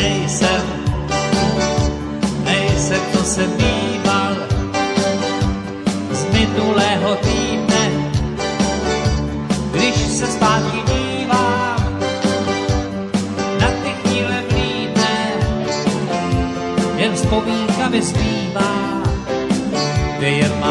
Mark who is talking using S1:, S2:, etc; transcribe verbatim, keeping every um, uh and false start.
S1: nejsem, nejsem, to jsem býval z minulého týdne, když se zpátky dívám na ty chvíle vlídné, jen vzpomínka mi zpívá, kde jen